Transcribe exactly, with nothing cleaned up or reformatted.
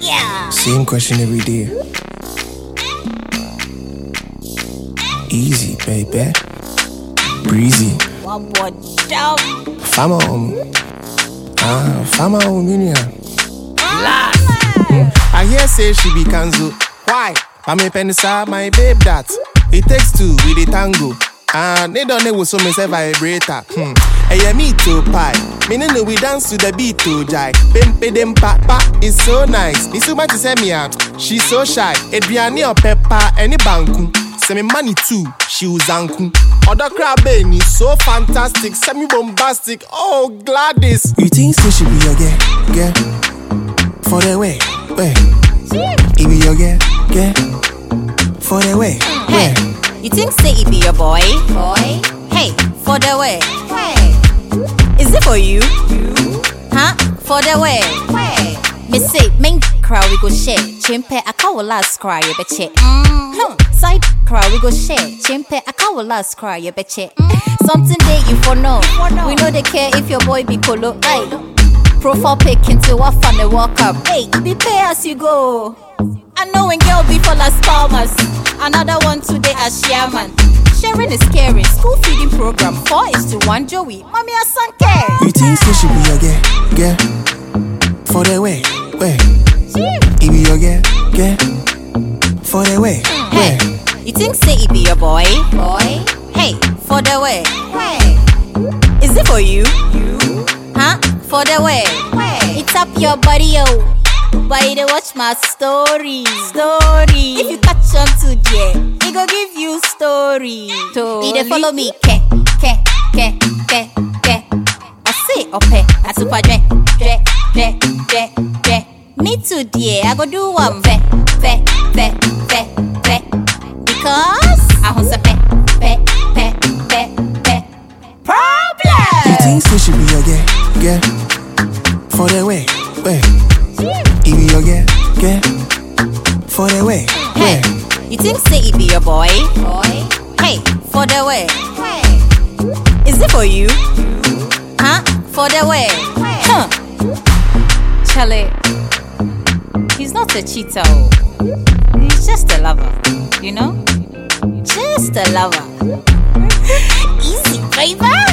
Yeah. Same question every day. Easy, baby. Breezy. One more down. Fama home. Ah, Fama home, you know. Last. Mm. I hear say she be cancelled. Why? I'm a penisa, my babe that. It takes two with the tango. And they don't know what so myself vibrator. Hmm. Hey, me too pie. Meaning we dance to the beat to jai. Pempe dem pa pa is so nice. It's so much to send me out. She's so shy. Adriani or pepper any banku. Send me money too. She was anku. Other crab baby so fantastic. Semi bombastic. Oh Gladys. You think so she be your girl? Girl. For the way. Way. It be your girl. Girl. For the way. Hey. You think say it be your boy? Boy. Hey, for the way. Hey. Is it for you? You? Huh? For the way. Hey. Me say, main crowd we go share. Chimpe a cow last cry, you betcha. Hmm. Side crowd we go share. Chimpe a cow last cry, you betcha. Something they you for know. We know they care if your boy be colo. Hey. Profile pic into what fun they walk up. Hey, be pay as you go. I know when girl be for last palmers. Another one today as chairman. Sharing is caring. School feeding program. Four is to one Joey. Mommy a son care. You think so she be your girl? Girl. For the way. Way. It be your girl. Girl. For the way. Hey. You think say it be your boy? Boy. Hey. For the way. Hey. Is it for you? You. Huh? For the way. Hey. It's up your body, yo. Why they watch my story? Story. If you catch on to yeah, it go give you story. If they follow me, ke ke ke ke ke. I say ope, I super dre dre dre dre dre. Me too dear, I go do one fe fe fe fe fe. Because I want to fe fe fe fe fe. Problem. You think so she be your girl? Girl. For the way, way. It be your girl, girl. For the way, hey. You think say it be your boy? Boy. Hey, for the way. Hey. Is it for you? Huh? For the way. Hey. Huh. Charlie, he's not a cheater. He's just a lover. You know? Just a lover. Easy, baby.